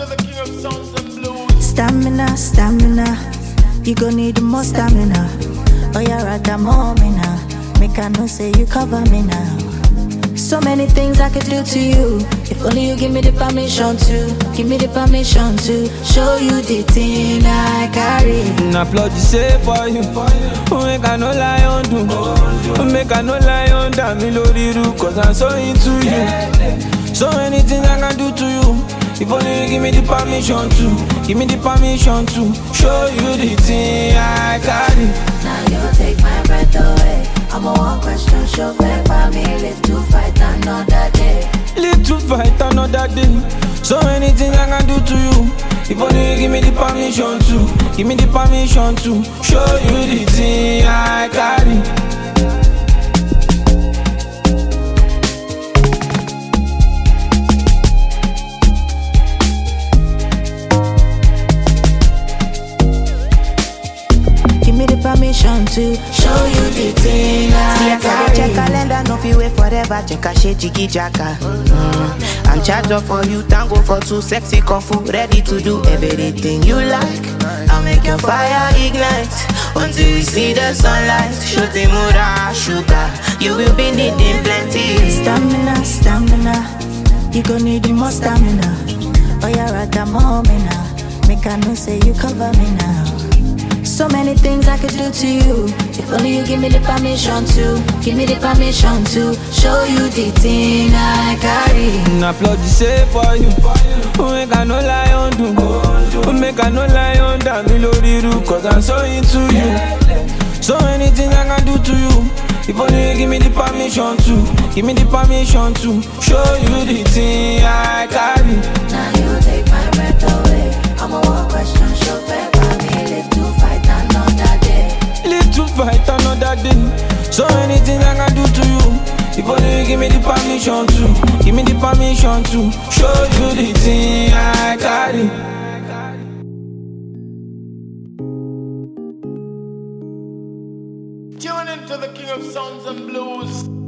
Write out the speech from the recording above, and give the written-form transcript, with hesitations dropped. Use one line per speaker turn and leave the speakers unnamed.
to the king of sounds and blues.
Stamina, stamina, you gon' need more stamina. Oh yeah, right, I'm on me now. Make I know say you cover me now. So many things I could do to you. If only you give me the permission to. Give me the permission to show you the thing I carry.
Applaud you say for you. Make I no lie on do. Make I no lie on that me lori ru. Cause I'm so into you. So many things I can do to you. If only you give me the permission to. Give me the permission to show you the thing I carry.
Now you take my breath away. I'm a one question show fair by me. Live to fight another day.
Live to fight another day. So many things I can do to you. If only you give me the permission to. Give me the permission to show you the thing I carry.
Permission to show you the thing I carry.
Check calendar, no fit wait forever. Check a shit, jiggy jacka. I'm charged up for you, tango for two, sexy kung fu, ready to do everything you like. I'll make your fire ignite until you see the sunlight. Shooting mura sugar, you will be needing plenty.
Stamina, stamina, you gon' need more stamina. Oh yeah, right, I'm on me now. Make I know say you cover me now. So many things I could do to you. If only you give me the permission to. Give me the permission to show you the thing I carry.
Applaud you say for you. Make I no lie on do. Make I no lie on that me lori ru. Cause I'm so into you. So many things I can do to you. If only you give me the permission to. Give me the permission to show you the thing I carry.
Now you take my breath away. I'm a one question show fair by me. Live to fight another day.
Live to fight another day. So many things I can do to you. If only you give me the permission to. Give me the permission to show you the thing I carry.
Tune into the king of sounds and blues.